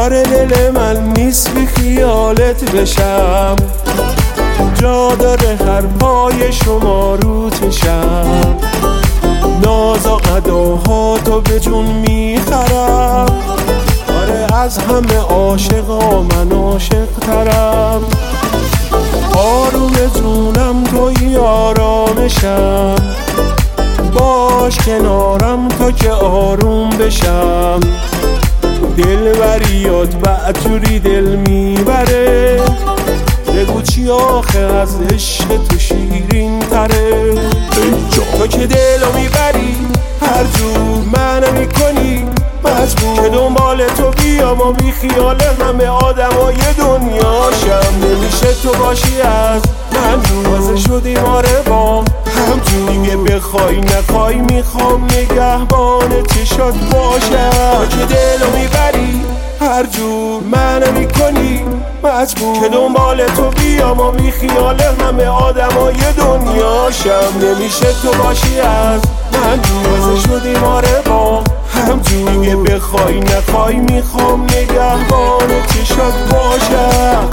کار دل من نیست بی خیالت بشم، جا داره هر پای شما رو تشم، ناز و اداهاتو به جون میخرم، آره از همه عاشقا من عاشق ترم، آروم جونم توی آرامشم، باش کنارم تا که آروم بشم، دلبریات بعجوری دل میبره، بگو چی آخه از عشق تو شیرین تره، تو که دلو میبری هر جور منو میکنی مجبور که دنبال تو بیام و بی خیال همه آدمای دنیاشم، نمیشه تو باشی از من جوازه شدیم آره با همجور، دیگه بخوای نخوای میخوام نگهبان چشات باشم، تو که دلو میبری هر جور منو میکنی مجبور که دنبال تو بیام و بی خیال همه آدمای دنیاشم، نمیشه تو باشی از من جوازه شدیم آره با همجور، دیگه بخوای نخوای میخوام نگهبان چشات باشم.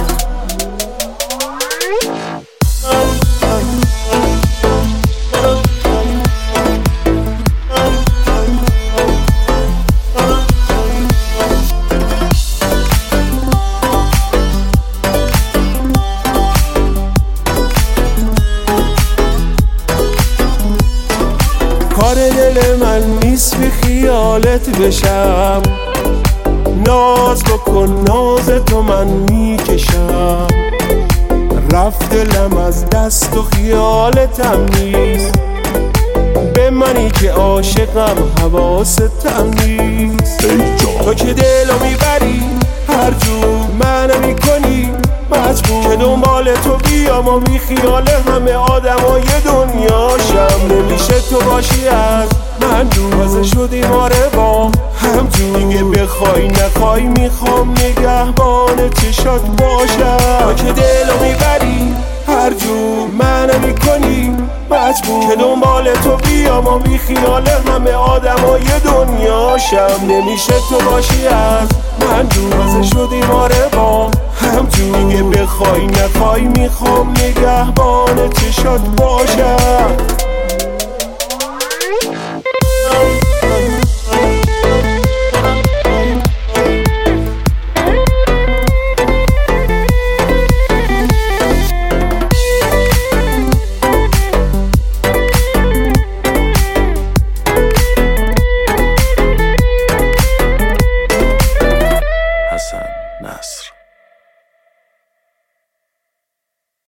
کار دل من نیست بی خیالت بشم، ناز بکن ناز تو من میکشم، رفت دلم از دست و خیالتم نیست، به منی که عاشقم حواستم نیست، تو که دلو میبری هر جور منو میکنی مجبور که دنبال تو بیام و بی خیال همه آدمای دنیاشم، نمیشه تو باشی از من جوازه شدیم آره با همجور، دیگه بخوای نخوای میخوام نگهبان چشات باشم، تو که دلو میبری هر جور منو میکنی مجبور که دنبال تو بیام و بی خیال همه آدمای دنیاشم، نمیشه تو باشی از من جوازه شدیم آره با همجور، دیگه بخوای نخوای میخوام نگهبان چشات باشم.